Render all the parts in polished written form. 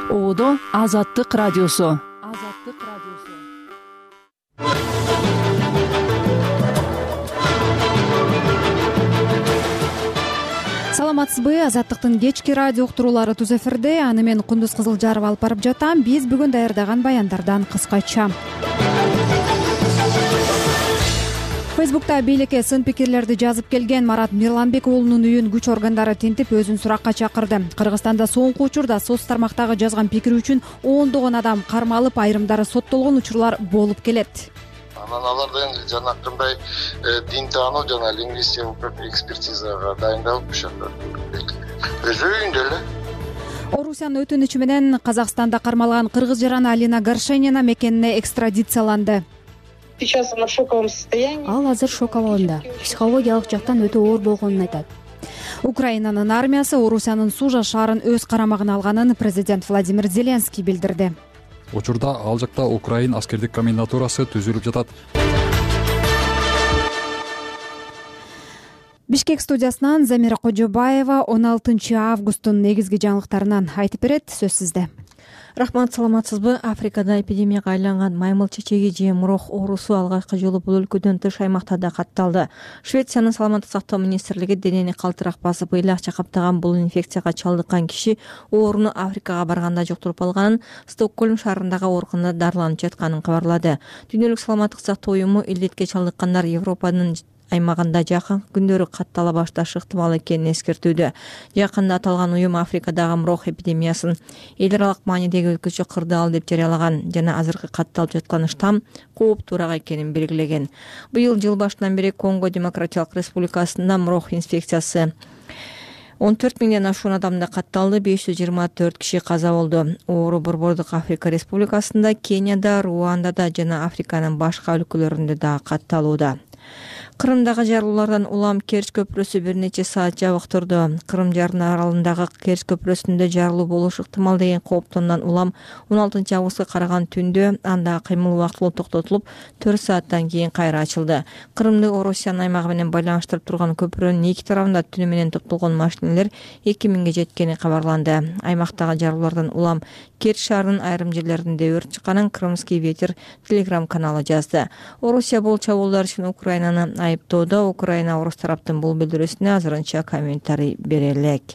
Оодо Азаттык радиосу. Саламатсызбы? Азаттыктын кечки радио уктуруулары түз эфирде. Аны мен Кундуз Кызылжарова алып барып жатам. Биз бүгүн даярдаган баяндардан кыскача. Фейсбукта бийликке сын пикирлерди жазып келген Марат Мирланбек уулунун үйүн күч органдары тинтип өзүн суракка чакырды. Кыргызстанда соңку учурда соц тармактагы жазган пикири үчүн ондогон адам кармалып, айрымдары соттолгон учурлар болуп келет. Анан аларды жанакындай дин таануу жана лингвистикалык экспертизага дайындалып ушакта өз үйүндө эле. Орусиянын өтүнүчү менен Казакстанда кармалган кыргыз жараны Алина Горшенина мекенине экстрадицияланды. Сейчас она в шоковом состоянии. Ал азыр шок абалында. Психологиялык жактан өтө оор болгонун айтат. Украинанын армиясы Орусиянын Сужа шаарын өз карамагына алганын президент Владимир Зеленский билдирди. Учурда ал жакта Украин аскердик комендатурасы түзүлүп жатат. Бишкек студиясынан Замира Кожобаева 16 августтун негизги жаңылыктарынан айтып берет. Сөз сизде. Рахмат, саламатсызбы? Африкада эпидемияга айланган маймыл чечеги же мурох оорусу алгачкы жолу бул өлкөдөн тыш аймакта да катталды. Швециянын саламаттык сактоо министрлиги денени калтырак басып, ыйлакча каптаган бул инфекцияга чалдыккан киши ооруну Африкага барганда жуктуруп алганын, Стокгольм шаарындагы ооруканада дарыланып жатканын кабарлады. Дүйнөлүк саламаттык сактоо уюму илдетке чалдыккандар Европанын аймагында жакын күндөрү каттала башташы ыктымал экенин эскертүүдө. Жакында аталган уюм Африкадагы мурох эпидемиясын эл аралык маанидеги өзгөчө кырдаал деп жарыялаган жана азыркы катталып жаткан штамм кооптуураак экенин белгилеген. Быйыл жыл башынан бери Конго Демократиялык Республикасында мурох инфекциясы 14 миңден ашуун адамда катталды, 524 киши каза болду. Оору Борбордук Африка Республикасында, Кенияда, Руандада жана Африканын башка өлкөлөрүндө да катталууда. Кырымдагы жарылуулардан улам Керч көпүрөсү бир нече саат жабык турду. Кырым жараны аралындагы Керч көпүрөсүндө жарылуу болушу ыктымал деген кооптондон улам 16 августка караган түндө анда кыймыл убактылуу токтотулуп, 4 сааттан кийин кайра ачылды. Кырымды Орусиянын аймагы менен байланыштырып турган көпүрөнүн эки тарабында түнү менен топтолгон машинелер 2000ге жеткени кабарланды. Аймактагы жарылуулардан улам Керч шаарынын айрым жерлеринде өрт чыкканын Крымский ветер телеграм каналы жазды. Орусия бул чабуулдар үчүн Украинаны айыптоодо. Украина орус тараптын бул билдирүүсүнө азырынча комментарий бере элек.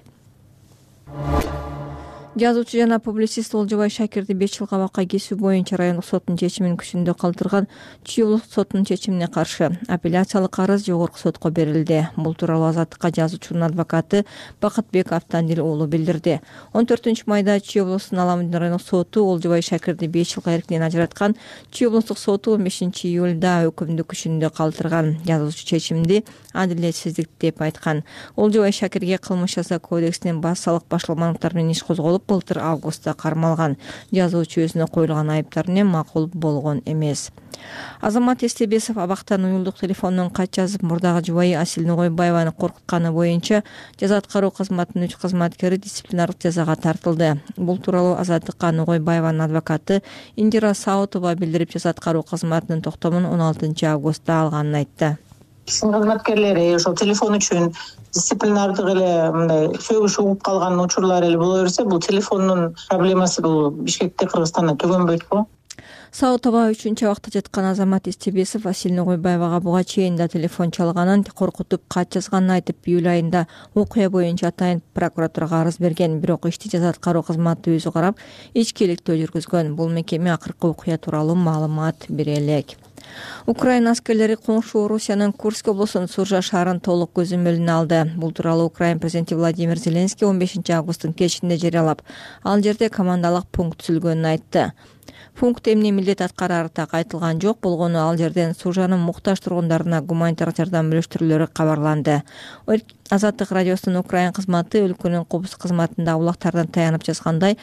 Жазуучу жана публицист Олжобай Шакирди 5 жылга абакка кесүү боюнча райондук соттун чечимин күчүндө калтырган Чүй соттунун чечимине каршы апелляциялык арыз жогорку сотко берилди. Бул тууралуу Азаттыкка жазуучунун адвокаты Бакытбек Автандил уулу билдирди. 14 майда Чүй облусунун Аламудин райондук соту Олжобай Шакирди 5 жылга эркинен ажыраткан. Чүй облустук соту 15 июлда өкүмдү күчүндө калтырган. Жазуучу чечимди адилетсиздик деп айткан. Олжобай Шакирге кылмыш жаза кодексинин баш салык башлыгы менен иш козголуп, былтыр августта кармалган. Жазуучу өзүнө коюлган айыптар менен макул болгон эмес. Азамат Эстебесов абактан уюлдук телефондон кат жазып, мурдагы жубайы Асил Ногойбаеваны коркутканы боюнча жаза аткаруу кызматынын 3 кызматкери дисциплинардык жазага тартылды. Бул тууралуу Азаттыкка Ногойбаеванын адвокаты Индира Саутова билдирип, жаза аткаруу кызматынын токтомун 16 августта алганын айтты. Кызматкерлери ошол телефон үчүн дисциплинардык эле мындай сөгүш угуп калган учурлар эле боло берсе, бул телефондун проблемасы бул Бишкекте, Кыргызстанда түгөнбөйт. Саутова 3-чү абакта жаткан Азамат Эстебесов Асил Ногойбаевага буга чейин да телефон чалганын, коркутуп кат жазганын айтып, июль айында окуя боюнча атайын прокуратурага арыз берген. Бирок ишти жаза аткаруу кызматы өзү карап, ичкиликтүү жүргүзгөн. Бул мекеме акыркы окуя тууралуу маалымат бере элек. Украина аскерлери коңшу Орусиянын Курск облусунун Сужа шаарын толук көзөмөлүнө алды. Бул тууралуу Украин президенти Владимир Зеленский 15 августтун кечинде жарыялап, ал жерде командалык пункт түзүлгөнүн айтты. Пункт эмне милдет аткарары так айтылган жок болгону, ал жерден Сужанын муктаж тургундарына гуманитардык жардам бөлүштүрүүлөрү кабарланды. Азаттык радиосунун Украин кызматы өлкөнүн коопсуздук кызматында улактардан таянып жазгандай,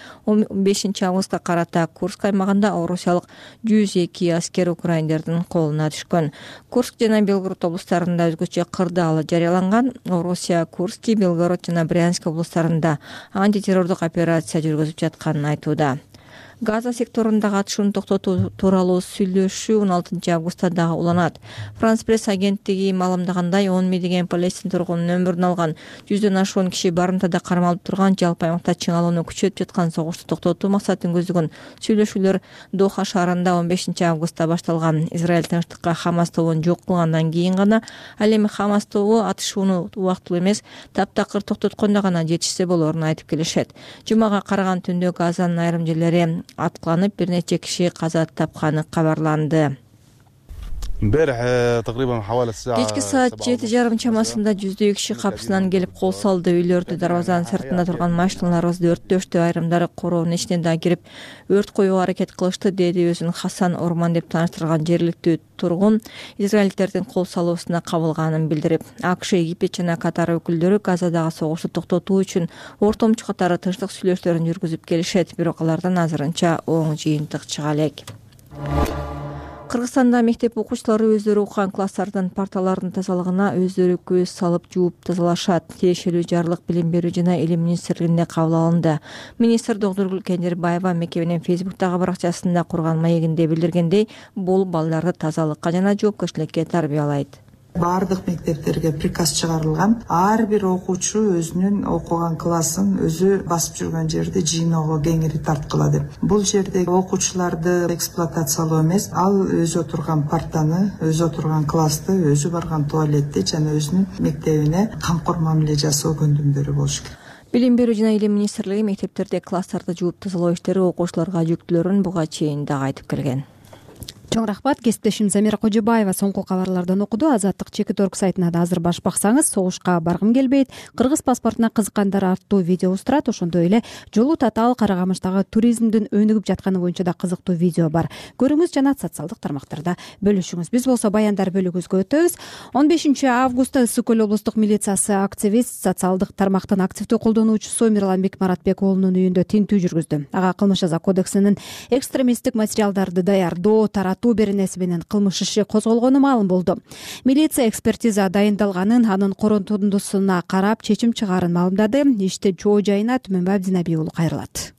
15 августка карата Курск аймагында орусиялык 102 аскер украиндердин колуна түшкөн. Курск жана Белгород облустарында өзгөчө кырдаал жарыяланган. Орусия Курск, Белгород жана Брянск облустарында антитеррордук операция жүргүзүп жатканын айтууда. Газа секторундагы атышууну токтотуу тууралуу сүйлөшүү 16 августта дагы уланат. Франс пресс агенттиги маалымдагандай 10 миңдеген Палестин тургунунун өмүрүн алган 100дөн ашуун киши барымтада кармалып турган жалпы аймакта чыңалууну күчөтүп жаткан согушту токтотуу максатын көздөгөн сүйлөшүүлөр Доха шаарында 15 августта башталган. Израиль тынчтыкка Хамас тобун жок кылгандан кийин гана, ал эми Хамас тобу атышууну убактылуу эмес, таптакыр токтоткондо гана жетишсе болоорун айтып келишет. Жумага караган түндө Газанын айрым жерлери аткыланып, бир нече киши каза тапканы кабарланды. Кечки саат 7:30 чамасында 100 киши капысынан келип кол салды. Үйлөрдү, дарбазанын сыртында турган машиналарыбызды өрттөштү. Айрымдары короонун ичине да кирип өрт коюуга аракет кылышты, деди өзүн Хасан Орман деп тааныштырган жергиликтүү тургун израильдердин кол салуусуна кабылганын билдирип, АКШ, Египет жана Катар өкүлдөрү Газадагы согушту токтотуу үчүн ортомчу катары тынчтык сүйлөшүүлөрүн жүргүзүп келишет, бирок алардан азырынча оң жыйынтык чыга элек. Кыргызстанда мектеп окуучулары өздөрү окуган класстардын парталарынын тазалыгына өздөрү көз салып жууп тазалашат. Тиешелүү жарлык Билим берүү жана Илим министрлигинде кабыл алынды. Министр Доктургүл Кендирбаева мекеменин Фейсбуктагы баракчасында курган маегинде билдиргендей, бул балдарды тазалыкка жана жоопкерчиликке тарбиялайт. Бардык мектептерге приказ чыгарылган. Ар бир окуучу өзүнүн окуган классын өзү басып жүргөн жерди жыйноого кеңири тарткыла деп. Бул жерде окуучуларды эксплуатациялоо эмес, ал өзү отурган партаны, өзү отурган классты, өзү барган туалетти жана өзүнүн мектебине камкор мамиле жасоо көндүмдөрү болуш керек. Билим берүү жана Илим министрлиги мектептерде класстарды жууп тазалоо иштери окуучуларга жүктөлөрүн буга чейин дагы айтып келген. Чоң рахмат. Кесиптешим Замира Кожобаева соңку кабарлардан окуду. Азаттык Чекит.орг сайтына да азыр баш баксаңыз, согушка баргым келбейт, кыргыз паспортуна кызыккандар арттуу видеобуз турат. Ошондой эле Жолу Татаал Карагамыштагы туризмдин өнүгүп жатканы боюнча да кызыктуу видео бар. Көрүңүз жана социалдык тармактарда бөлүшүңүз. Биз болсо баяндар бөлүгүбүзгө өтөбүз. 15 августта Ысык Көл облустук милициясы активист, социалдык тармактын активдүү колдонуучусу Мирланбек Маратбек уулунун үйүндө тинтүү жүргүздү. Ага кылмыш жаза кодексинин экстремисттик материалдарды даярдоо, беренеси менен кылмыш иши козголгону маалым болду. Милиция экспертиза дайындалганын, анын корутундусуна карап чечим чыгаарын маалымдады. Ишти чоо жайына Түмөнбай Абдинабий уулу кайрылат.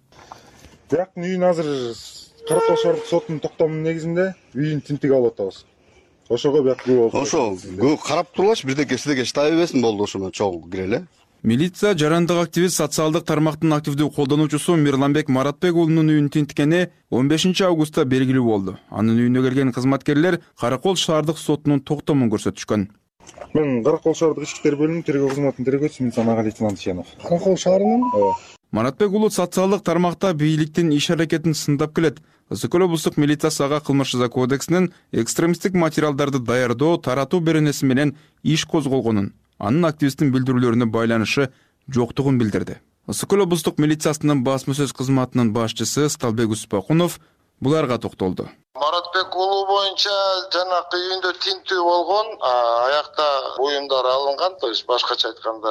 Жактын үйүн азыр Каракол шаардык сотунун токтомунун негизинде үйүн тинтип алып атабыз. Ошого бияк күбө болду. Ошо карап турулачы, бирдеке сидеге таба бербесин болду, ошону чогуу киреле. Милиция жарандык активист, социалдык тармактын активдүү колдонуучусу Мирланбек Маратбек уулунун үйүн тинткени 15 августта белгилүү болду. Анын үйүнө келген кызматкерлер Каракол шаардык сотунун токтомун көрсөтүшкөн. Мен Каракол шаардык ички иштер бөлүмүнүн тергөө кызматынын тергөөчүсү Милиция лейтенанты Шенов. Каракол шаарынын? Маратбек уулу социалдык тармакта бийликтин иш аракетин сындап келет. Ысык Көл облустук милициясы ага кылмыш жаза кодексинин экстремисттик материалдарды даярдоо, таратуу беренеси менен иш козголгонун, анын активисттин билдирүүлөрүнө байланышы жоктугун билдирди. Ысык Көл облустук милициясынын басма сөз кызматынын башчысы Сталбек Успакунов буларга токтолду. Маратбек уулу боюнча жанакы үйүндө тинтүү болгон, аякта буюмдар алынган, то есть башкача айтканда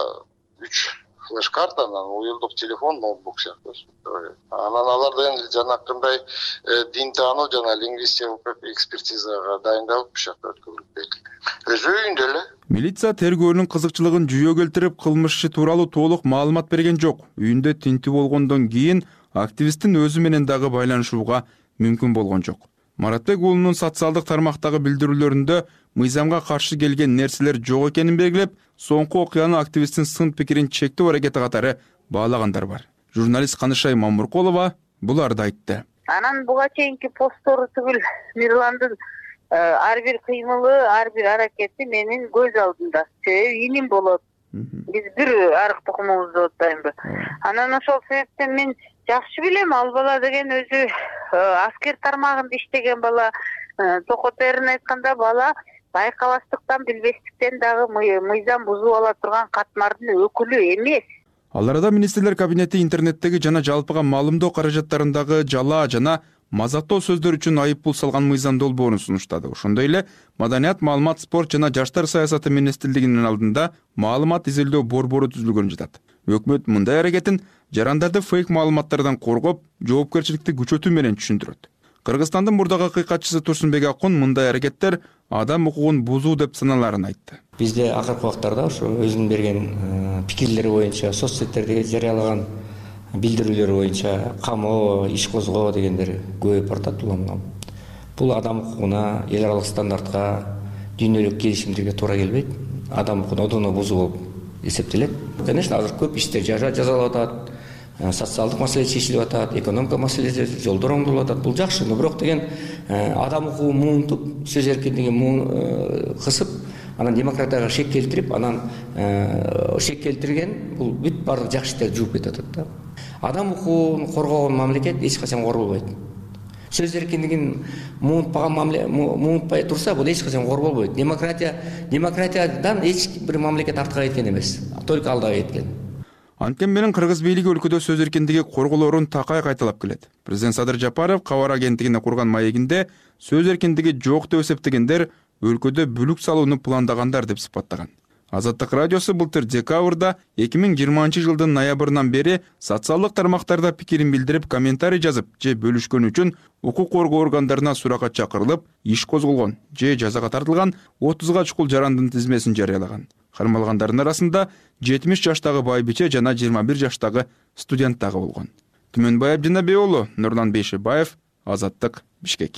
3 флеш-карта, анан уюлдук телефон, ноутбук сыяктуу. Анан аларды жанакындай дин таануу жана лингвистикалык экспертизага дайындалып, ушакта өткөрүлдү. Өзү үйүндө эле. Милиция тергөөнүн кызыкчылыгын жүйө келтирип, кылмыш иши тууралуу толук маалымат берген жок. Үйүндө тинтүү болгондон кийин активисттин өзү менен дагы байланышууга мүмкүн болгон жок. Маратбек уулунун социалдык тармактагы билдирүүлөрүндө мыйзамга каршы келген нерселер жок экенин белгилеп, соңку окуяны активисттин сын пикирин чектөө аракети катары баалагандар бар. Журналист Канышай Мамуркулова буларды айтты. Анан буга чейинки посттору түгүл Мирландын ар бир кыймылы, ар бир аракети менин көз алдымда. Себеби иним болот. Биз бир арык тукумубузду оттоймбу. Анан ошол себептен мен жакшы билем, ал бала деген өзү аскер тармагында иштеген бала. Токотерин айтканда бала байкабастыктан, билбестиктен дагы мыйзам бузуп ала турган катмардын өкүлү эмес. Ал арада министрлер кабинети интернеттеги жана жалпыга маалымдоо каражаттарындагы жала жана мазактоо сөздөр үчүн айыппул салган мыйзам долбоорун сунуштады. Ошондой эле Маданият, маалымат, спорт жана жаштар саясаты министрлигинин алдында маалымат изилдөө борбору түзүлгөн жатат. Өкмөт мындай аракетин жарандарды фейк маалыматтардан коргоп, жоопкерчиликти күчөтүү менен түшүндүрөт. Кыргызстандын мурдагы акыйкатчысы Турсунбек Акун мындай аракеттер адам укугун бузуу деп саналарын айтты. Бизде акыркы убактарда ошо өзүнүн берген пикирлери боюнча соц сеттерде жарыялаган билдирүүлөр боюнча камоо, иш козгоо дегендер көп улам. Бул адам укугуна, эл аралык стандартка, дүйнөлүк келишимдерге туура келбейт. Адам укугун одоно бузуу болуп эсептелет. Конечно, азыр көп иштер жасалып атат. Социалдык маселе чечилип атат, экономика маселеси, жолдор оңдолуп атат. Бул жакшы, но бирок деген адам укугун муунтуп, сөз эркиндигин кысып, анан демократияга шек келтирип, анан шек келтирген бул бүт баардык жакшы иштерди жууп кетип атат да. Адам укугун коргогон мамлекет эч качан корголбойт. Сөз эркиндигин муунтпай турса, бул эч качан корголбойт. Демократиядан эч бир мамлекет артка кеткен эмес, только алдыга кеткен. Анткени менен кыргыз бийлиги өлкөдө сөз эркиндиги корголоорун такай кайталап келет. Президент Садыр Жапаров кабар агенттигине курган маегинде сөз эркиндиги жок деп эсептегендер өлкөдө бүлүк салууну пландагандар деп сыпаттаган. Азаттык радиосу былтыр декабрда 2020 жылдын ноябрынан бери социалдык тармактарда пикирин билдирип, комментарий жазып же бөлүшкөн үчүн укук коргоо органдарына суракка чакырылып, иш козголгон же жазага тартылган 30га чукул жарандын тизмесин жарыялаган. Кармалгандардын арасында 70 жаштагы байбиче жана 21 жаштагы студент дагы болгон. Түмөнбай Абдинабек уулу, Нурлан Бейшебаев, Азаттык, Бишкек.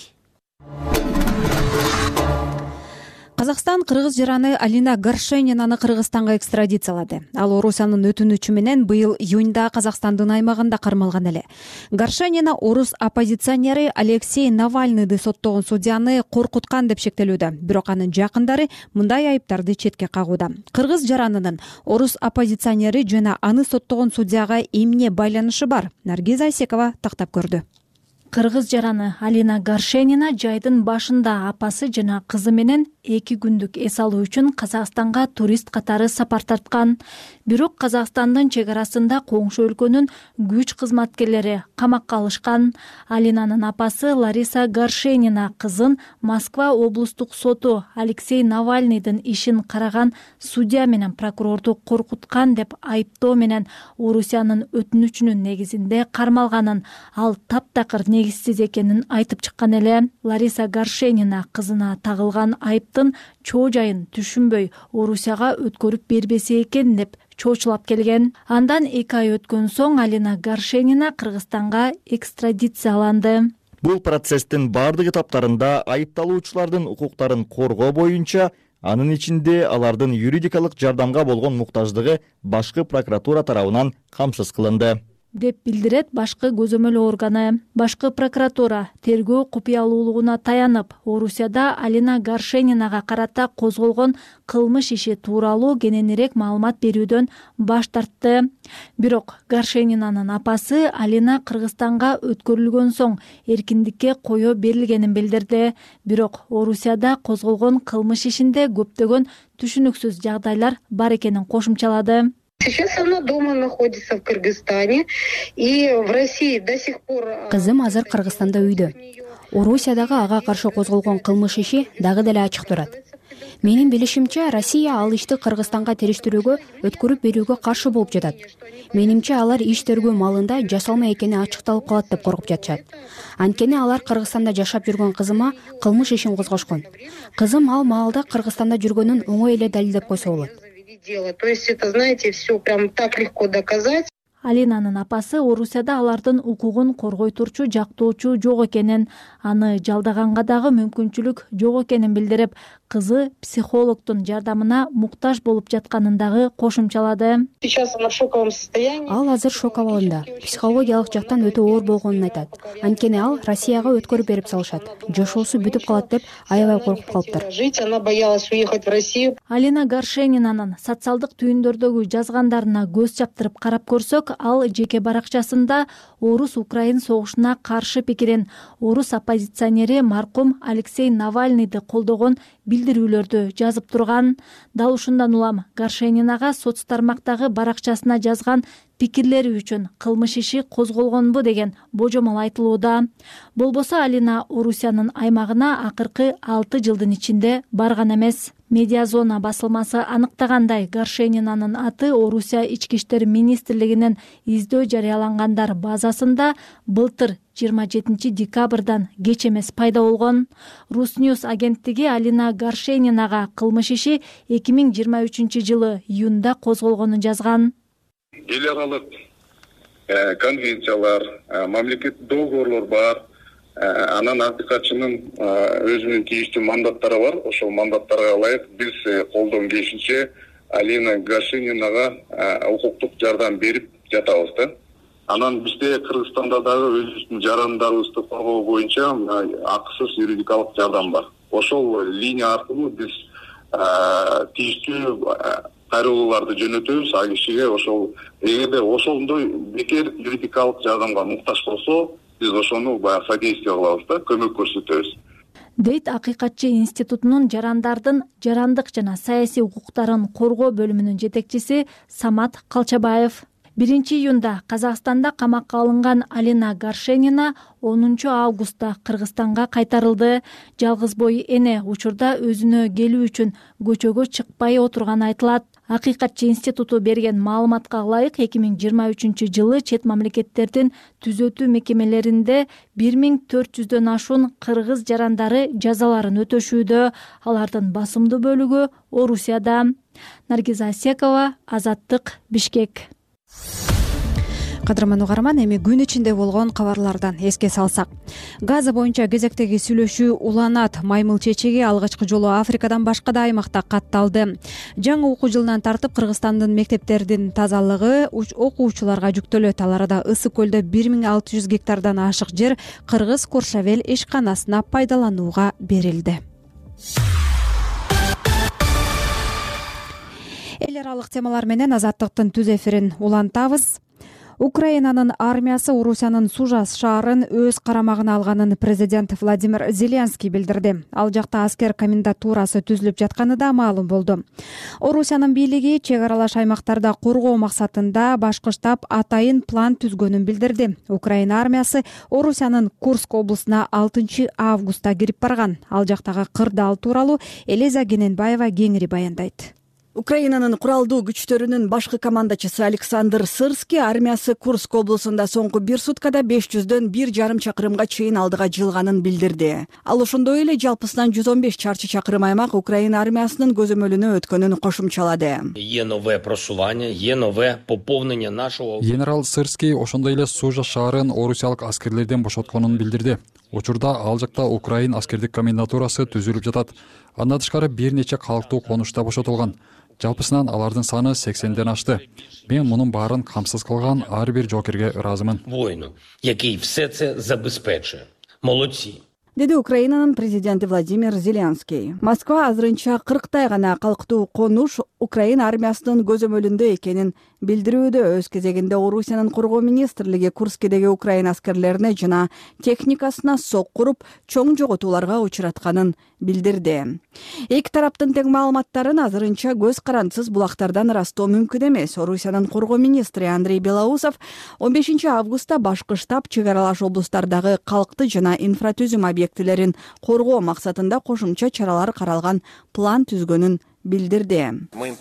Казакстан кыргыз жараны Алина Горшенинаны Кыргызстанга экстрадициялады. Ал Орусиянын өтүнүчү менен быйыл июнда Казакстандын аймагында кармалган эле. Горшенина орус оппозиционери Алексей Навальныйды соттогон судьяны коркуткан деп шектелүүдө. Бирок анын жакындары мындай айыптарды четке кагууда. Кыргыз жаранынын орус оппозиционери жана аны соттогон судьяга эмне байланышы бар? Наргиз Айсекова тактап көрдү. Кыргыз жараны Алина Горшенина жайдын башында апасы жана кызы менен 2 күндүк эс алуу үчүн Казакстанга турист катары сапар тарткан. Бирок Казакстандын чек арасында коңшу өлкөнүн күч кызматкерлери камакка алышкан. Алинанын апасы Лариса Горшенина кызын Москва облустук соту Алексей Навальныйдын ишин караган судья менен прокурорду коркуткан деп айыптоо менен Орусиянын өтүнүчүнүн негизинде кармалганын, ал таптакыр негизсиз экенин айтып чыккан эле. Лариса Горшенина кызына тагылган айыптын чоо жайын түшүнбөй Орусияга өткөрүп бербесе экен деп чоочулап келген. Андан 2 ай өткөн соң Алина Горшенина Кыргызстанга экстрадицияланды. Бул процесстин бардык этаптарында айыпталуучулардын укуктарын коргоо боюнча, анын ичинде алардын юридикалык жардамга болгон муктаждыгы башкы прокуратура тарабынан камсыз кылынды деп билдирет башкы көзөмөл органы. Башкы прокуратура тергөө купуялуулугуна таянып, Орусияда Алина Горшенинага карата козголгон кылмыш иши тууралуу кененирээк маалымат берүүдөн баш тартты. Бирок Горшенинанын апасы Алина Кыргызстанга өткөрүлгөн соң эркиндикке коё берилгенин билдирди. Бирок Орусияда козголгон кылмыш ишинде көптөгөн түшүнүксүз жагдайлар бар экенин кошумчалады. Сейчас она дома находится в Кыргызстане, и в России до сих пор... Кызым азыр Кыргызстанда үйдө. Орусиядагы ага каршы козголгон кылмыш иши дагы деле ачык турат. Менин билишимче, Россия ал ишти Кыргызстанга териштирүүгө, өткөрүп берүүгө каршы болуп жатат. Менимче, алар иш тергөө маалында жасалма экени ачыкталып калат деп коркуп жатышат. Анткени алар Кыргызстанда жашап жүргөн кызыма кылмыш ишин козгошкон. Кызым ал маалда Кыргызстанда жүргөнүн оңой эле далилдеп койсо болот. То есть это, знаете, все прям так легко доказать. Алинанын апасы Орусияда алардын укугун коргой турчу жактоочу жок экенин, аны жалдаганга дагы мүмкүнчүлүк жок экенин билдирип, кызы психологдун жардамына муктаж болуп жатканын дагы кошумчалады. Сейчас она в шоковом состоянии. Ал азыр шок абалында, психологиялык жактан өтө оор болгонун айтат. Анткени ал Россияга өткөрүп берип салышат. Жашоосу бүтүп калат деп аябай коркуп калыптыр. Она боялась уехать в Россию. Алина Горшенинанын социалдык түйүндөрдөгү жазгандарына көз чаптырып карап көрсөк, ал жеке баракчасында орус-украин согушуна каршы пикирин, орус оппозиционери маркум Алексей Навальныйды колдогон билдирүүлөрдү жазып турган. Дал ушундан улам Горшенинага соц тармактагы баракчасына жазган пикирлери үчүн кылмыш иши козголгонбу деген божомол айтылууда. Болбосо Алина Орусиянын аймагына акыркы 6 жылдын ичинде барган эмес. Медиазона басылмасы аныктагандай, Горшенинанын аты Орусия ички иштер министрлигинин издөө жарыялангандар базасында былтыр 27 декабрдан кеч эмес пайда болгон. Русньюз агенттиги Алина Горшенинага кылмыш иши 2023 жылы июнда козголгонун жазган. Эл аралык конвенциялар, мамлекеттик договорлор бар. Анан акыйкатчынын өзүнүн тийиштүү мандаттары бар. Ошол мандаттарга ылайык биз колдон келишинче Алина Горшенинага укуктук жардам берип жатабыз да. Анан бизде Кыргызстанда дагы өзүбүздүн жарандарыбызды коргоо боюнча акысыз юридикалык жардам бар. Ошол линия аркылуу биз тийиштүү кайрылууларды жөнөтөбүз. А кишиге ошол эгерде ошондой бекер юридикалык жардамга муктаж болсо, биз ошону баягы содействие кылабыз да, көмөк көрсөтөбүз. дейт Акыйкатчы институтунун жарандардын жарандык жана саясий укуктарын коргоо бөлүмүнүн жетекчиси Самат Калчабаев. 1-июнда Казакстанда камакка алынган Алина Горшенина 10 августта Кыргызстанга кайтарылды. Жалгыз бой эне учурда өзүнө келүү үчүн көчөгө чыкпай отурганы айтылат. Акыйкатчы институту берген маалыматка ылайык 2023-жылы чет мамлекеттердин түзөтүү мекемелеринде 1400дөн ашуун кыргыз жарандары жазаларын өтөшүүдө. Алардын басымдуу бөлүгү Орусияда. Наргиза Асекова, Азаттык, Бишкек. Кадырман угарман, эми күн ичинде болгон кабарлардан эске салсак. Газа боюнча кезектеги сүйлөшүү уланат. Маймыл чечеги алгачкы жолу Африкадан башка да аймакта катталды. Жаңы окуу жылынан тартып Кыргызстандын мектептердин тазалыгы окуучуларга жүктөлөт. Ал арада Ысык көлдө 1600 гектардан ашык жер Кыргыз Коршавел ишканасына пайдаланууга берилди. Эл аралык темалар менен Азаттыктын түз эфирин улантабыз. Украинанын армиясы Орусиянын Сужас шаарын өз карамагына алганын президент Владимир Зеленский билдирди. Ал жакта аскер комендатурасы түзүлүп жатканы да маалым болду. Орусиянын бийлиги чек аралаш аймактарда коргоо максатында башкы штаб атайын план түзгөнүн билдирди. Украина армиясы Орусиянын Курск облусуна 6 августта кирип барган. Ал жактагы кырдаал тууралуу Элиза Гененбаева кеңири баяндайт. Украинанын куралдуу күчтөрүнүн башкы командачысы Александр Сырский армиясы Курск облусунда соңку 1 суткада 500дөн 1,5 чакырымга чейин алдыга жылганын билдирди. Ал ошондой эле жалпысынан 115 чарчы чакырым аймак Украина армиясынын көзөмөлүнө өткөнүн кошумчалады. Генерал Сырский ошондой эле Сужа шаарын орусиялык аскерлерден бошотконун билдирди. Учурда ал жакта Украин аскердик комендатурасы түзүлүп жатат. Андан тышкары бир нече калктуу конушта бошотулган. Жалпысынан алардын саны 80ден ашты. Мен мунун баарын камсыз кылган ар бир жоокерге ыраазымын. Воину, який все це забезпечує. Молодці. Деди Украинанын президенти Владимир Зеленский. Москва азырынча 40тай гана калктуу конуш Украина армиясынын көзөмөлүндө экенин билдирүүдө. Өз кезегинде Орусиянын коргоо министрлиги Курскедеги Украина аскерлерине жана техникасына сок куруп, чоң жоготууларга учуратканын билдирди. Эки тараптын тең маалыматтарын азырынча көз карандысыз булактардан ырастоо мүмкүн эмес. Орусиянын коргоо министри Андрей Белоусов 15 августта башкы штаб чек аралаш облустардагы калкты жана инфратүзүм объектилерин коргоо максатында кошумча чаралар каралган план түзгөнүн билдирди.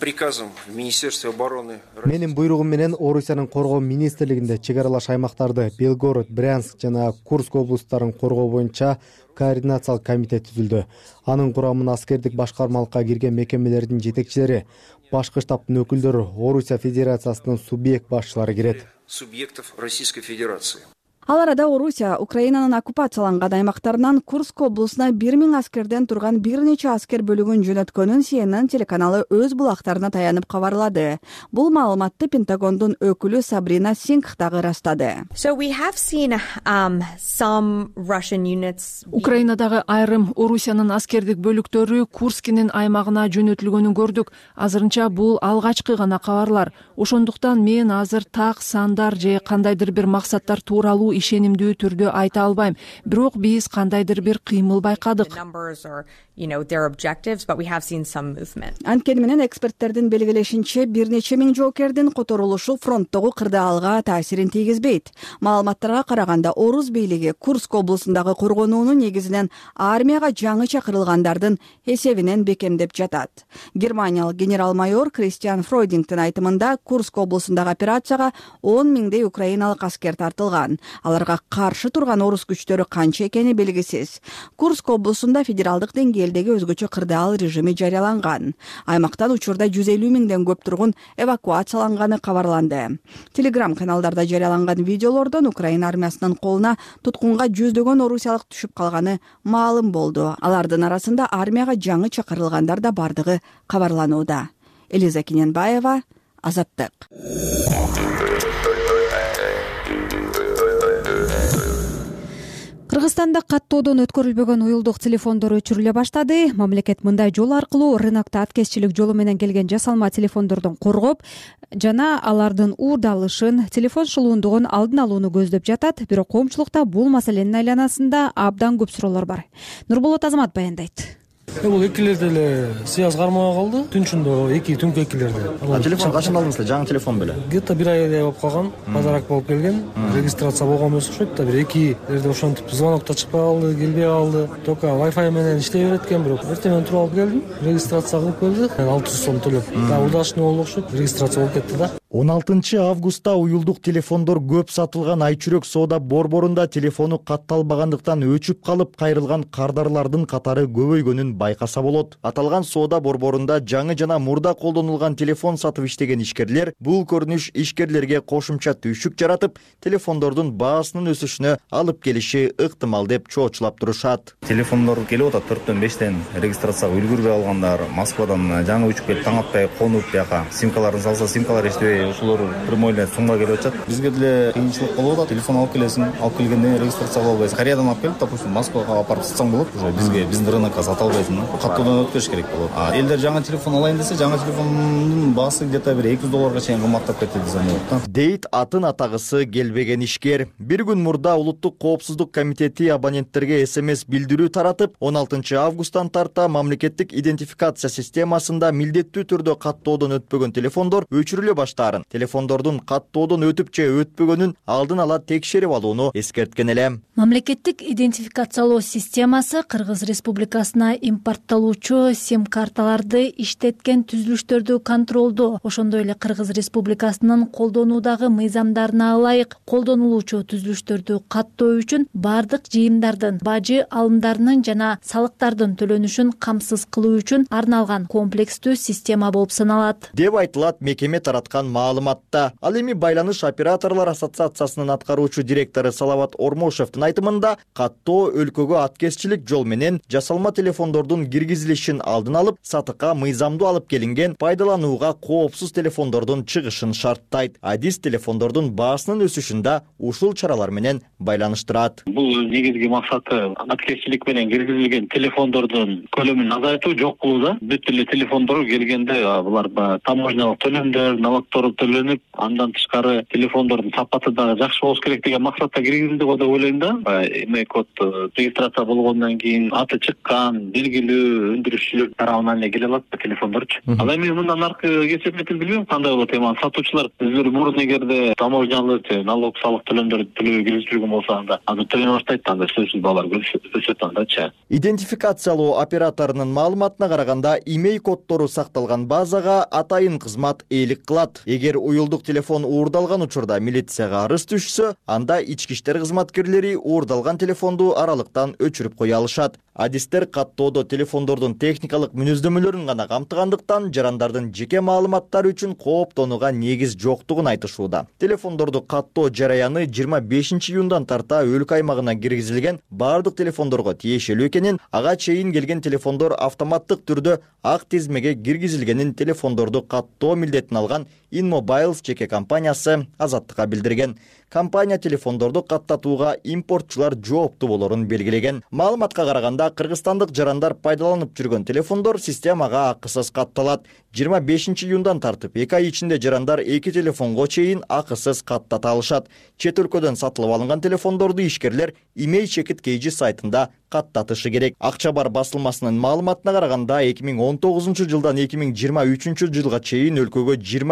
Менин буйругум менен Орусиянын коргоо министрлигинде чек аралаш аймактарды Белгород, Брянск жана Курск облустарын коргоо боюнча координациялык комитет түзүлдү. Анын курамына аскердик башкармалыкка кирген мекемелердин жетекчилери, башкы штабтын өкүлдөрү, Орусия Федерациясынын субъект башчылары кирет. Субъектов Российской Федерации. Ал арада Орусия Украинанын оккупацияланган аймактарынан Курск облусуна 1000 аскерден турган бир нече аскер бөлүгүн жөнөткөнүн CNN телеканалы өз булактарына таянып кабарлады. Бул маалыматты Пентагондун өкүлү Сабрина Сингх дагы ырастады. Украинадагы айрым Орусиянын аскердик бөлүктөрү Курскинин аймагына жөнөтүлгөнүн көрдүк. Азырынча бул алгачкы гана кабарлар. Ошондуктан мен азыр так сандар же кандайдыр бир максаттар тууралуу ишенимдүү түрдө айта албайм. Бирок биз кандайдыр бир кыймыл байкадык. Анткени менен эксперттердин белгилешинче бир нече миң жоокердин которулушу фронттогу кырдаалга таасирин тийгизбейт. Маалыматтарга караганда Орус бийлиги Курск облусундагы коргонууну негизинен армияга жаңы чакырылгандардын эсебинен бекемдеп жатат. Германиялык генерал-майор Кристиан Фройдингтин айтымында Курск облусундагы операцияга 10 миңдей украиналык аскер тартылган. Аларга каршы турган орус күчтөрү канча экени белгисиз. Курск облусунда федералдык деңгээлде элдеги өзгөчө кырдаал режими жарыяланган. Аймактан учурда 150 миңден көп тургун эвакуацияланганы кабарланды. Телеграм каналдарда жарыяланган видеолордон Украина армиясынын колуна туткунга жүздөгөн орусиялык түшүп калганы маалым болду. Алардын арасында армияга жаңы чакырылгандар да бардыгы кабарланууда. Элиза Кененбаева, Азаттык. Кыргызстанда каттоодон өткөрүлбөгөн уюлдук телефондор өчүрүлө баштады. Мамлекет мындай жол аркылуу рынокто аткезчилик жолу менен келген жасалма телефондордон коргоп жана алардын уурдалышын, телефон шылуундугун алдын алууну көздөп жатат. Бирок коомчулукта бул маселенин айланасында абдан көп суроолор бар. Нурболот Азамат баяндайт. Бул экилерде эле связь кармабай калды. Түн ичинде түнкү экилерде. Телефон качан алдыңыз эле? Жаңы телефон беле? Где-то бир айдай болуп калган. Базарак болуп келген. Регистрация болгон эмес окшойт да. Бир 2 жерде ошентип звонок да чыкпай калды, келбей калды. Только Wi-Fi менен иштей берет экен, бирок эртең туруп алып келдим. Регистрация кылып келди. 600 сом төлөп. Да, удачный болду окшойт. Регистрация болуп кетти да. 16 августта уюлдук телефондор көп сатылган Айчүрөк соода борборунда телефону катталбагандыктан өчүп калып кайрылган кардарлардын катары көбөйгөнүн байкаса болот. Аталган соода борборунда жаңы жана мурда колдонулган телефон сатып иштеген ишкерлер бул көрүнүш ишкерлерге кошумча түйшүк жаратып, телефондордун баасынын өсүшүнө алып келиши ыктымал деп чоочулап турушат. Телефондор келип атат 4-төн 5тен регистрацияга үлгүрбөй алгандар, Москвадан жаңы учуп келип таң атпай конуп бияка симкаларын салса, симкалар иштебей ошолор прямой эле сумга келип атат. Бизге деле кыйынчылык болуп атат. Телефон алып келесиң, алып келгенде регистрация кыла албайсың. Кореядан алып келип, допустим, Москвага алып барып сатсаң болот. Уже биздин рынокко сата албайсың. Каттоодон өткөрүш керек болот. Элдер жаңы телефон алайын десе, жаңы телефондун баасы где-то бир 200 долларга чейин кымбаттап кетти десем болот да. Дейт атын атагысы келбеген ишкер. Бир күн мурда Улуттук коопсуздук комитети абоненттерге СМС билдирүү таратып, 16 августтан тарта мамлекеттик идентификация системасында милдеттүү түрдө каттоодон өтпөгөн телефондор өчүрүлө баштаарын, телефондордун каттоодон өтүп же өтпөгөнүн алдын ала текшерип алууну эскерткен эле. Мамлекеттик идентификациялоо системасы Кыргыз Республикасына импорттолуучу сим-карталарды иштеткен түзүлүштөрдү контролдоо, ошондой эле Кыргыз Республикасынын колдонуудагы мыйзамдарына ылайык колдонулуучу түзүлүштөрдү каттоо үчүн бардык жыйымдардын, бажы алымдарынын жана салыктардын төлөнүшүн камсыз кылуу үчүн арналган комплекстүү система болуп саналат, деп айтылат мекеме тараткан маалыматта. Ал эми Байланыш операторлор ассоциациясынын аткаруучу директору Салават Ормошевдин айтымында, каттоо өлкөгө аткезчилик жол менен жасалма телефондордун киргизилишин алдын алып, сатыкка мыйзамдуу алып келинген пайдаланууга коопсуз телефондордун чыгышын шарттайт. Адис телефондордун баасынын өсүшүн да ушул чаралар менен байланыштырат. Бул негизги максаты аткезчилик менен киргизилген телефондордун көлөмүн азайтуу, жок кылууда. Бүт эле телефондор келгенде булар таможнялык төлөмдөр, налогдор төлөнүп, андан тышкары телефондордун сапаты дагы жакшы болуш керек деген максатта киргизилди го деп ойлойм да. Эми код регистрация болгондон кийин аты чыккан, белгилүү өндүрүшчүлөр тарабынан эле келе алат телефондорчу. Ал эми мындан аркы кесепетин билбейм кандай болот. Эми сатуучулар өздөрү мурун эгерде таможнялык, налог, салык төлөмдөрдү төлөбөй киргизип жүргөн болсо анда төлөнө баштайт, анда сөзсүз баалар өсөт андачы. Идентификациялоо операторунун маалыматына караганда, имей коддору сакталган базага атайын кызмат ээлик кылат. Эгер уюлдук телефон уурдалган учурда милицияга арыз түшсө, анда ички иштер кызматкерлери уурдалган телефонду аралыктан өчүрүп кое алышат. Адистер каттоодо телефондордун техникалык мүнөздөмөлөрүн гана камтыгандыктан жарандардын жеке маалыматтары үчүн кооптонууга негиз жоктугун айтышууда. Телефондорду каттоо жараяны 25 июндан тарта өлкө аймагына киргизилген бардык телефондорго тиешелүү экенин, ага чейин келген телефондор автоматтык түрдө ак тизмеге киргизилгенин телефондорду каттоо милдетин алган InMobiles жеке компаниясы Азаттыкка билдирген. Компания телефондорду каттатууга импортчулар жооптуу болорун белгилеген. Маалыматка караганда, кыргызстандык жарандар пайдаланып жүргөн телефондор системага акысыз катталат. 25 июндан тартып 2 ай ичинде жарандар 2 телефонго чейин акысыз каттата алышат. Чет өлкөдөн сатылып алынган телефондорду ишкерлер имей чекит KG сайтында каттатышы керек. Акчабар басылмасынын маалыматына караганда, 2019 жылдан 2023 жылга чейин өлкөгө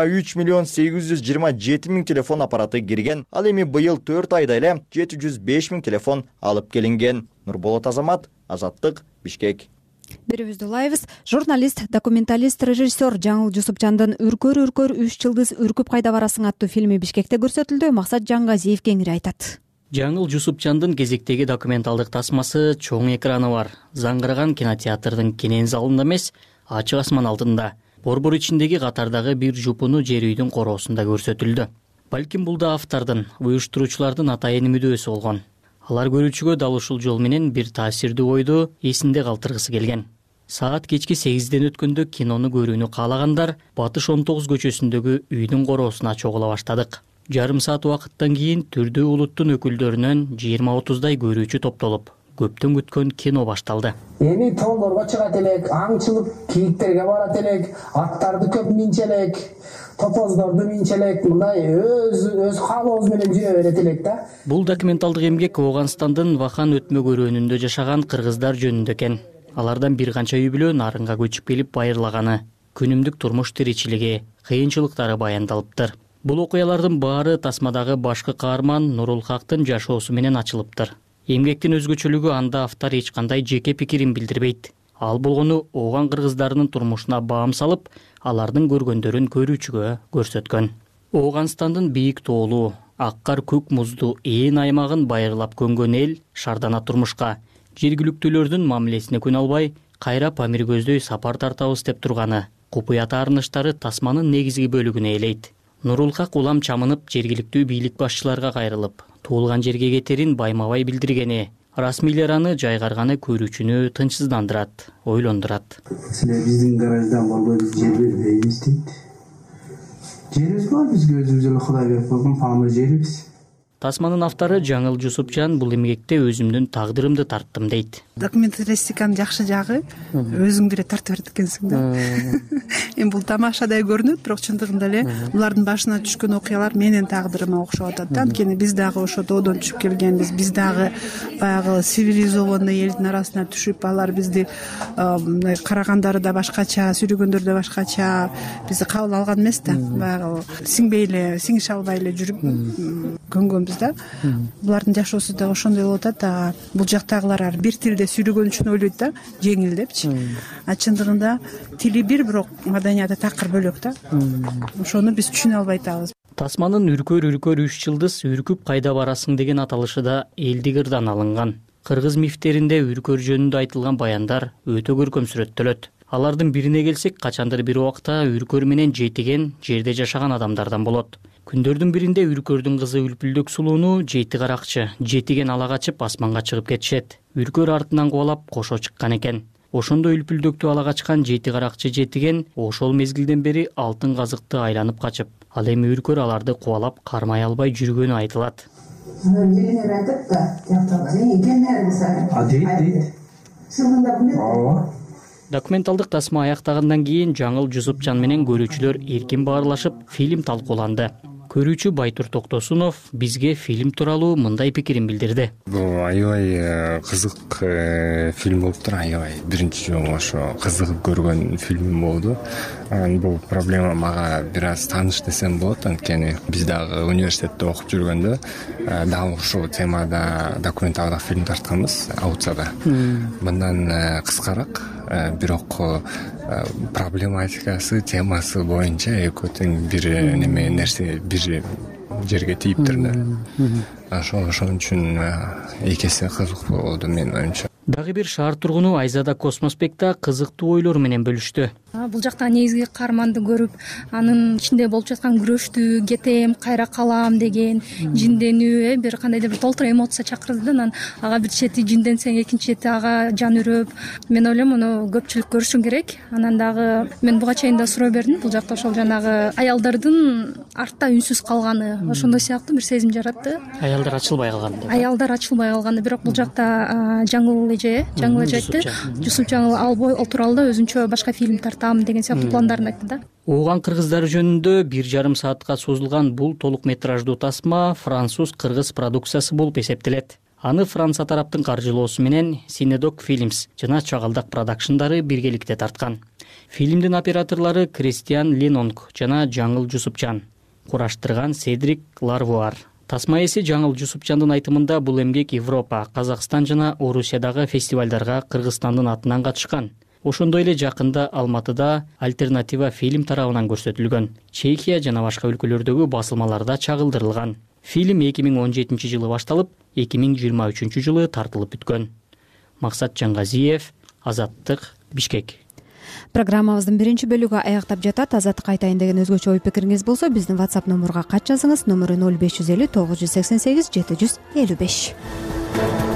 23.827.000 телефон аппараты кирген. Ал эми быйыл 4 айда эле 705.000 телефон алып келинген. Нурболот Азамат, Азаттык, Бишкек. Берүүбүздү улайбыз. Журналист, документалист, режиссер Жаңыл Жусупжандын Үркөр 3 жылдыз үркүп кайда барасың аттуу фильми Бишкекте көрсөтүлдү. Максат Жаңгазиев кеңири айтат. Жаңыл Жусупчандын кезектеги документалдык тасмасы чоң экраны бар. Заңгыраган кинотеатрдын кенен залында эмес, ачык асман алдында, борбор ичиндеги катардагы бир жупуну жер үйдүн короосунда көрсөтүлдү. Балким бул да автордун, уюштуруучулардын атайын мүдөөсү болгон. Алар көрүүчүгө дал ушул жол менен бир таасирдүү ойду эсинде калтыргысы келген. Саат кечки 8ден өткөндө кинону көрүүнү каалагандар Батыш 19 көчөсүндөгү үйдүн короосуна чогула баштадык. Жарым саат убакыттан кийин түрдүү улуттун өкүлдөрүнөн 20-30дай көрүүчү топтолуп, көптөн күткөн кино башталды. Эми тоолорго чыгат элек, аңчылык кийиктерге барат элек, аттарды көп минче элек, топоздорду минче элек, мындай өз каалообуз менен жүрө берет элек да. Бул документалдык эмгек Ооганстандын Вахан өтмө көрөөнүндө жашаган кыргыздар жөнүндө экен. Алардан бир канча үй бүлө нарынга көчүп келип байырлаганы, күнүмдүк турмуш тиричилиги, кыйынчылыктары баяндалыптыр. Бул окуялардын баары тасмадагы башкы каарман Нурулхактын жашоосу менен ачылыптыр. Эмгектин өзгөчөлүгү анда автор эч кандай жеке пикирин билдирбейт. Ал болгону ооган кыргыздарынын турмушуна баам салып, алардын көргөндөрүн көрүүчүгө көрсөткөн. Ооганстандын бийик тоолу, ак кар көк муздуу ээн аймагын байырлап көнгөн эл шардана турмушка, жергиликтүүлөрдүн мамилесине күн албай, кайра Памир көздөй сапар тартабыз деп турганы, купуя таарыныштары тасманын негизги бөлүгүн ээлейт. Нурулхак улам чамынып жергиликтүү бийлик башчыларга кайрылып, туулган жерге кетерин байма-бай билдиргени, расмийлер аны жайгарганы көрүүчүнү тынчсыздандырат, ойлондурат. Силер биздин гараждан болбой биз жер бербейбиз дейт. Жерибиз бар, бизге өзүбүз эле Кудай берип койгон Памир жерибиз. Тасманын автору Жаңыл Жусупчан бул эмгекте өзүмдүн тагдырымды тарттым дейт. Документалистиканын жакшы жагы өзүң деле тартып берет экенсиң да. Эми бул тамашадай көрүнөт, бирок чындыгында эле булардын башына түшкөн окуялар менин тагдырыма окшоп атат да. Анткени биз дагы ошо доодон түшүп келгенбиз, биз дагы баягы цивилизованный элдин арасына түшүп, алар бизди карагандары да башкача, сүрүгөндөрү да башкача, бизди кабыл алган эмес да. Баягы сиңбей эле, сиңише албай эле жүрүп көнгөнбүз да. Булардын жашоосу да ошондой болуп атат. Бул жактагылар бир тилде сүйлөгөн үчүн ойлойт да, жеңил депчи. А чындыгында тили бир, бирок маданияты такыр бөлөк да. Ошону биз түшүнө албай атабыз. Тасманын үркөр 3 жылдыз үркүп кайда барасың деген аталышы да элдик ырдан алынган. Кыргыз мифтеринде үркөр жөнүндө айтылган баяндар өтө көркөм сүрөттөлөт. Алардын бирине келсек, качандыр бир убакта үркөр менен жетиген жерде жашаган адамдардан болот. Күндөрдүн биринде үркөрдүн кызы Үлпүлдөк сулууну жети каракчы, жетиген ала качып асманга чыгып кетишет. Үркөр артынан кубалап кошо чыккан экен. Ошондо Үлпүлдөктү ала качкан жети каракчы жетиген ошол мезгилден бери алтын казыкты айланып качып, ал эми үркөр аларды кубалап кармай албай жүргөнү айтылат. Документалдык тасма аяктагандан кийин Жаңыл Жусупчан менен көрүүчүлөр эркин баарлашып, фильм талкууланды. Көрүүчү Байтур Токтосунов бизге фильм тууралуу мындай пикирин билдирди. Бул аябай кызык фильм болуптур, аябай биринчи жолу ошо кызыгып көргөн фильм болду. Бул проблема мага бир аз тааныш десем болот, анткени биз дагы университетте окуп жүргөндө дал ушул темада документалдык фильм тартканбыз Аутсада. Мындан кыскараак, бирок проблематикасы, темасы боюнча экөө тең бир неме нерсе бир жерге тийиптир да. Ошон үчүн эки эсе кызык болду менин оюмча. Дагы бир шаар тургуну Айзада Космоспекта кызыктуу ойлор менен бөлүштү. Бул жакта негизги каарманды көрүп, анын ичинде болуп жаткан күрөштү, кетем, кайра калам деген жинденүү, бир кандайдыр бир толтура эмоция чакырды. Анан ага бир чети жинденсең, экинчи чети ага жан үрөп. Мен ойлойм, муну көпчүлүк көрүшү керек. Анан дагы мен буга чейин да суроо бердим. Бул жакта ошол жанагы аялдардын артта үнсүз калганы, ошондой сыяктуу бир сезим жаратты. Аялдар ачылбай калганы. Аялдар ачылбай калганы, бирок бул жакта Жаңыл эже айтты. Жусупчан ал тууралуу да өзүнчө башка фильм тартам деген сыяктуу пландарын айтты да. Ооган кыргыздары жөнүндө 1,5 саатка созулган бул толук метраждуу тасма француз-кыргыз продукциясы болуп эсептелет. Аны Франция тараптын каржылоосу менен Синедок Films жана Чагылдак продакшндары биргеликте тарткан. Фильмдин операторлору Кристиан Ленонг жана Жаңыл Жусупчан, кураштырган Седрик Ларвуар. Тасма ээси Жаңыл Жусупчандын айтымында бул эмгек Европа, Казакстан жана Орусиядагы фестивалдарга Кыргызстандын атынан катышкан. Ошондой эле жакында Алматыда альтернатива фильм тарабынан көрсөтүлгөн. Чехия жана башка өлкөлөрдөгү басылмаларда чагылдырылган. Фильм 2017 жылы башталып, 2023 жылы тартылып бүткөн. Максат Жаңгазиев, Азаттык, Бишкек. Программабыздын биринчи бөлүгү аяктап жатат. Азаттык айтайын деген өзгөчө ой пикириңиз болсо, биздин WhatsApp номурга кат жазыңыз. Номеру 0550 988 755.